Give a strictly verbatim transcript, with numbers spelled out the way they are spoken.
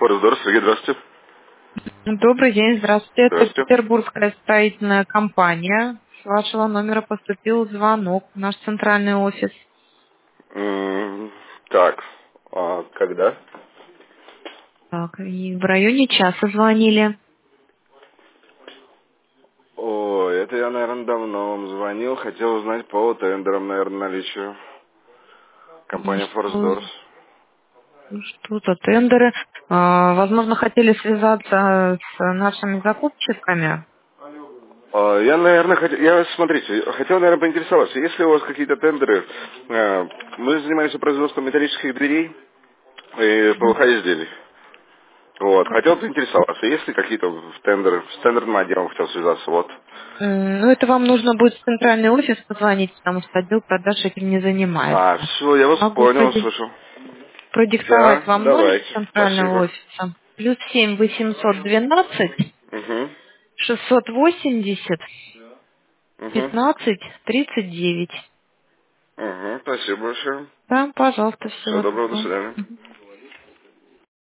Форсдор, Сергей, здравствуйте. Добрый день, здравствуйте. Это Здравствуйте. петербургская строительная компания. С вашего номера поступил звонок в наш центральный офис. М, Так, а когда? Так, и в районе часа звонили. О, это я, наверное, давно вам звонил. Хотел узнать по тендерам, наверное, наличию. Ну, Компания Что, Форсдорс. что-то тендеры. А, возможно, хотели связаться с нашими закупщиками. А, Я, наверное, хотел, я, смотрите, хотел, наверное, поинтересоваться, есть ли у вас какие-то тендеры? э, Мы занимаемся производством металлических дверей и ПВХ изделий. Вот, хотел поинтересоваться, есть ли какие-то тендеры, с тендерным отделом хотел связаться, вот. М, Ну, это вам нужно будет в центральный офис позвонить, потому что отдел продаж этим не А, занимается. все, я вас Могу понял, проди- слышу. продиктовать Да, вам номер давайте, центрального спасибо. офиса. Плюс семь восемьсот двенадцать Угу, шестьсот восемьдесят угу, пятнадцать тридцать девять. угу, спасибо большое. Да, пожалуйста, Всего всего доброго, до доброго. свидания.